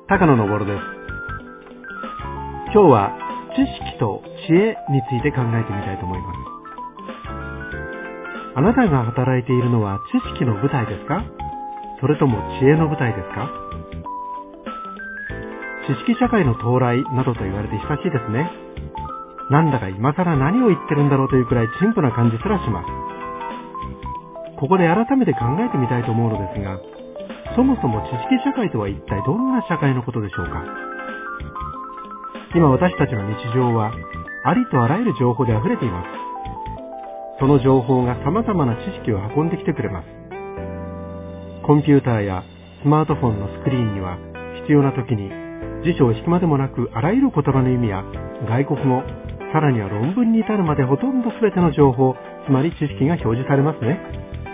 高野昇です。今日は知識と知恵について考えてみたいと思います。あなたが働いているのは知識の舞台ですか？それとも知恵の舞台ですか？知識社会の到来などと言われて久しいですね。なんだか今更何を言ってるんだろうというくらい陳腐な感じすらします。ここで改めて考えてみたいと思うのですが、そもそも知識社会とは一体どんな社会のことでしょうか。今私たちの日常はありとあらゆる情報で溢れています。その情報が様々な知識を運んできてくれます。コンピューターやスマートフォンのスクリーンには必要な時に辞書を引くまでもなくあらゆる言葉の意味や外国語、さらには論文に至るまでほとんど全ての情報、つまり知識が表示されますね。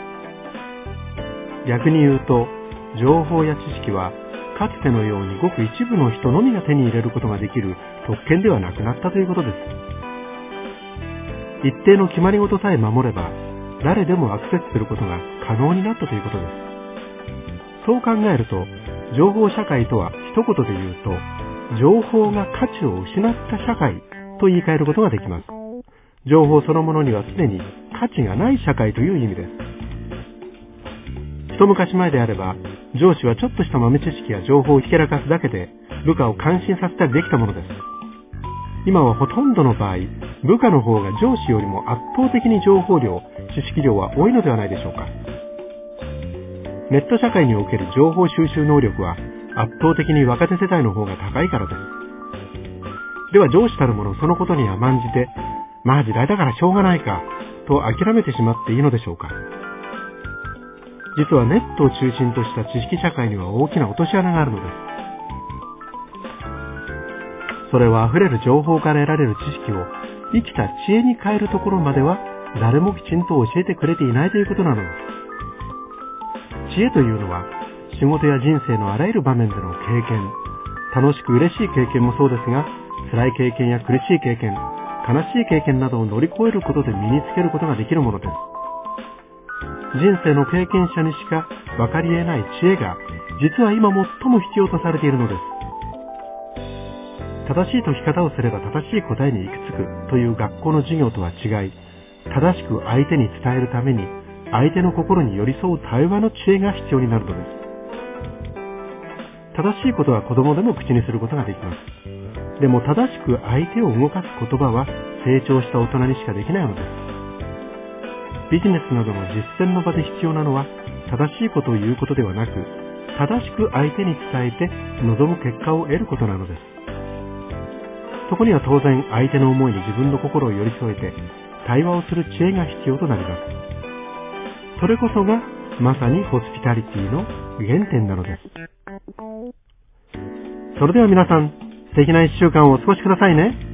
逆に言うと、情報や知識はかつてのようにごく一部の人のみが手に入れることができる特権ではなくなったということです。一定の決まり事さえ守れば誰でもアクセスすることが可能になったということです。そう考えると、情報社会とは一言で言うと、情報が価値を失った社会と言い換えることができます。情報そのものにはすでに価値がない社会という意味です。一昔前であれば、上司はちょっとした豆知識や情報をひけらかすだけで部下を感心させたりできたものです。今はほとんどの場合、部下の方が上司よりも圧倒的に情報量、知識量は多いのではないでしょうか。ネット社会における情報収集能力は圧倒的に若手世代の方が高いからです。では上司たる者そのことに甘んじて、まあ時代だからしょうがないかと諦めてしまっていいのでしょうか。実はネットを中心とした知識社会には大きな落とし穴があるのです。それは溢れる情報から得られる知識を生きた知恵に変えるところまでは誰もきちんと教えてくれていないということなのです。知恵というのは仕事や人生のあらゆる場面での経験、楽しく嬉しい経験もそうですが、辛い経験や苦しい経験、悲しい経験などを乗り越えることで身につけることができるものです。人生の経験者にしか分かり得ない知恵が実は今最も必要とされているのです。正しい解き方をすれば正しい答えに行き着くという学校の授業とは違い、正しく相手に伝えるために相手の心に寄り添う対話の知恵が必要になるのです。正しいことは子供でも口にすることができます。でも正しく相手を動かす言葉は成長した大人にしかできないのです。ビジネスなどの実践の場で必要なのは正しいことを言うことではなく、正しく相手に伝えて望む結果を得ることなのです。そこには当然相手の思いに自分の心を寄り添えて対話をする知恵が必要となります。それこそがまさにホスピタリティの原点なのです。それでは皆さん、素敵な1週間をお過ごしくださいね。